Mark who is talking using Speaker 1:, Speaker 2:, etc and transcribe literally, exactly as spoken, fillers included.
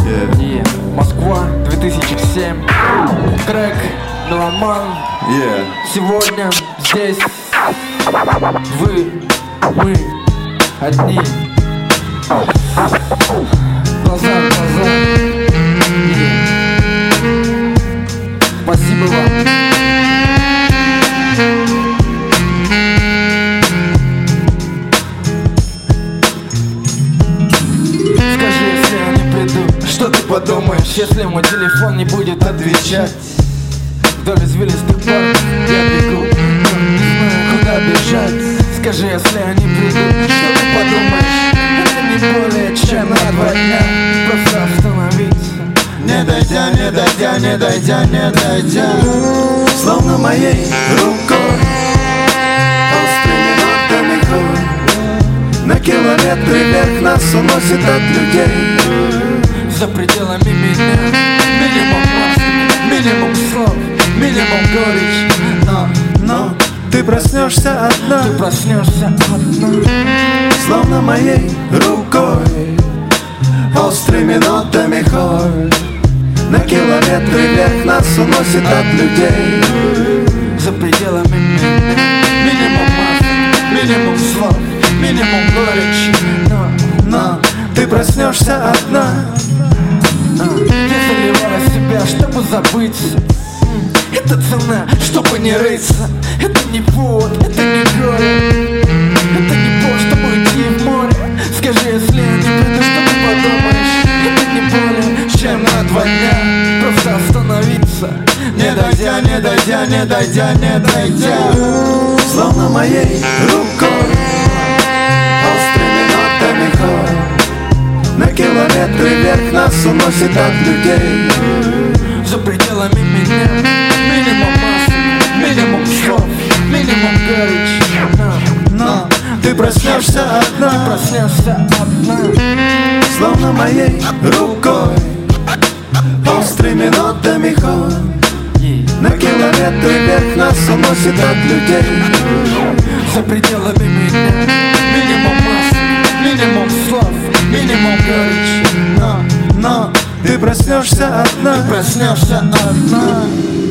Speaker 1: Yeah.
Speaker 2: Yeah. Москва, две тысячи семь. Трек «Меломан».
Speaker 1: Yeah.
Speaker 2: Сегодня здесь вы, мы одни. Глаза в глаза. Yeah. Спасибо вам. Что ты подумаешь, если мой телефон не будет отвечать? Вдоль извилистых парков я бегу, но не знаю, куда бежать. Скажи, если они придут, что ты подумаешь? Это не более чем на два дня. Просто остановиться,
Speaker 3: не дойдя, не дойдя, не дойдя, не дойдя. Словно моей рукой острыми нотами хор. На километры вверх нас уносит от людей.
Speaker 2: За пределами меня минимум масок, минимум слов, минимум горечь. Но,
Speaker 3: но ты проснешься одна,
Speaker 2: ты проснешься одна.
Speaker 3: Словно моей рукой острыми нотами хор. На километры вверх нас уносит от людей.
Speaker 2: За пределами меня минимум масок, минимум слов, минимум горечь. Но,
Speaker 3: но ты проснешься одна.
Speaker 2: Я заливаю себя, чтобы забыться. Это цена, чтобы не рыться. Это не повод, это не горе. Это не повод, чтобы уйти в море. Скажи, если я не приду, что ты подумаешь? Это не более чем на два дня. Просто остановиться,
Speaker 3: не дойдя, не дойдя, не дойдя, не дойдя. Словно моей рукой острыми нотами хор. На километры вверх нас уносит от людей.
Speaker 2: За пределами меня минимум масок, минимум слов, минимум горечь.
Speaker 3: Но, но ты проснешься одна,
Speaker 2: ты проснешься одна.
Speaker 3: Словно моей рукой острыми нотами хор. На километры вверх нас уносит от людей.
Speaker 2: За пределами меня минимум масок, минимум слов, минимум горечь.
Speaker 3: Но, но ты проснешься одна,
Speaker 2: ты проснешься одна.